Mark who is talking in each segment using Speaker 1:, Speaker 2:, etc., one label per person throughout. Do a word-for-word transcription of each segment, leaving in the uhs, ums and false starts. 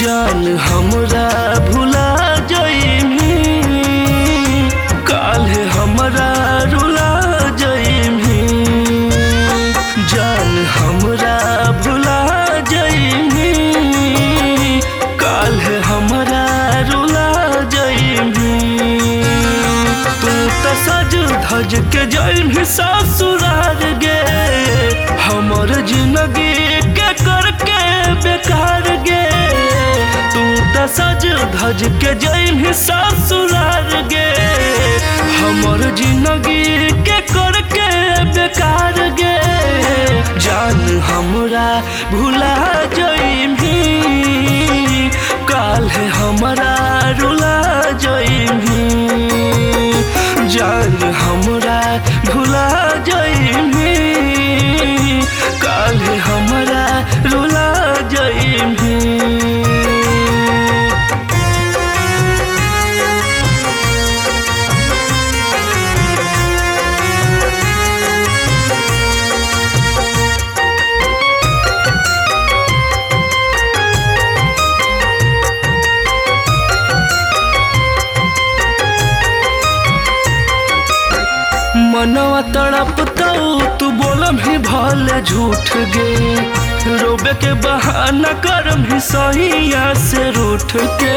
Speaker 1: जान हमरा भुला जइमी, काल्हे हमरा रुला जइमी। जान हमरा भुला जइमी, काल्हे हमरा रुला जइमी। तू त सज धज के जइमी ससुरार गे, हमर जिंदगी के करके बेकार गे। तू त सज धज के जइमी ससुरार गे, हमर जिंदगी के करके बेकार गे। जान हमरा भुला जइमी, काल्हे हमरा रुला जइमी। जान हमरा भुला जइमी, काल्हे हमरा रुला जइमी। मनवा तड़पतौ तू बोलम ही भले झूठ गे, रोबे के बहाना करम ही सहिया से रूठ के।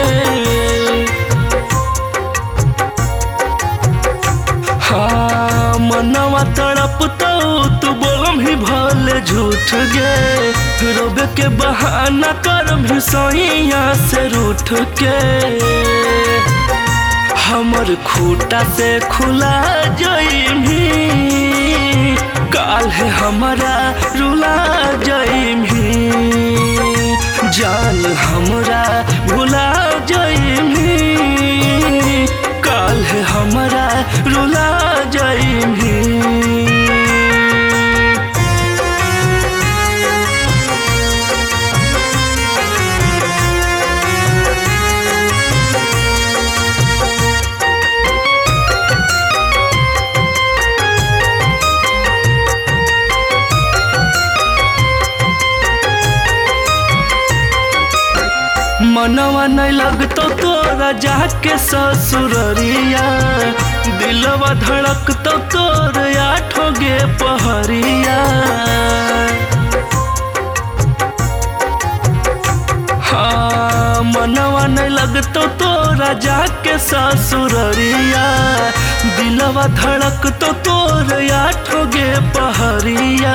Speaker 1: हाँ मनवा तड़पतौ तू बोलम ही भले झूठ गे, रोबे के बहाना करम ही सहिया से रूठ के। हमर खूटा से खुला जइमी, काल्हे हमरा रुला जइमी। जान हमरा भुला जइमी, काल्हे हमरा रुला जइमी। मनवा नहीं लगतो तोरा जाके ससुररिया, दिलवा धड़कतो तोर आठो गे पहरिया। हाँ मनवा नहीं लगतो तोरा जाके ससुररिया, दिलवा धड़कतो तोर आठो गे पहरिया।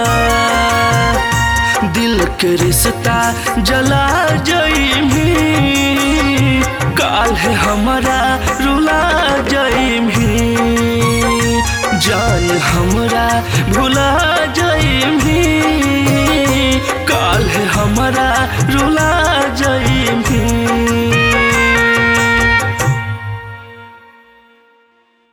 Speaker 1: दिल के रिश्ता जला जइमी, काल्हे हमरा रुला जइमी। जान हमरा भुला जइमी, काल्हे हमरा रुला जइमी।